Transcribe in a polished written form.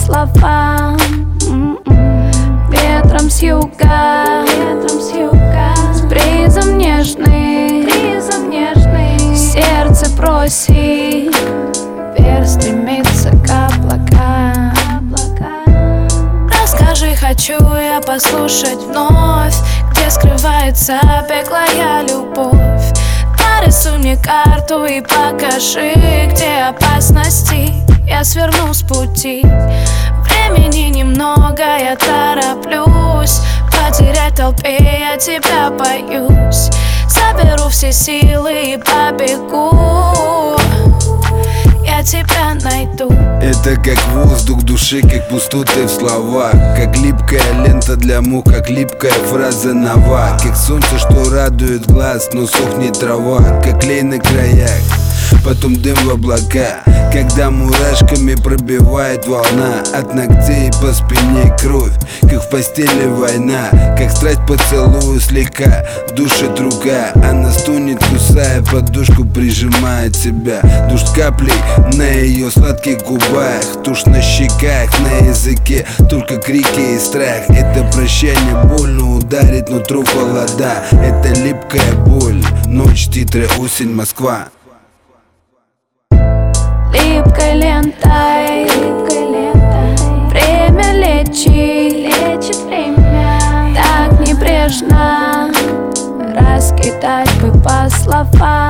словам. Ветром с юга, с бризом нежный, сердце просит, вверх стремится к облакам. Расскажи, хочу я послушать вновь, где скрывается беглая любовь. Нарисуй мне карту и покажи, где опасности я сверну с пути. Времени немного, я тороплюсь, потерять в толпе я тебя боюсь. Соберу все силы и побегу, я тебя найду. Это как воздух души, как пустоты в словах, как липкая лента для мух, как липкая фраза нова, как солнце, что радует глаз, но сохнет трава, как клей на краях, потом дым в облака, когда мурашками пробивает волна, от ногтей по спине кровь, как в постели война, как страсть поцелую слегка душит рука, она стонет, кусая подушку, прижимает себя, душит каплей на ее сладких губах, тушь на щеках, на языке только крики и страх. Это прощание больно ударит нутро холода, это липкая боль, ночь, титры, осень, Москва. Липкой лентой, время лечит время. Так небрежно раскидать бы по словам.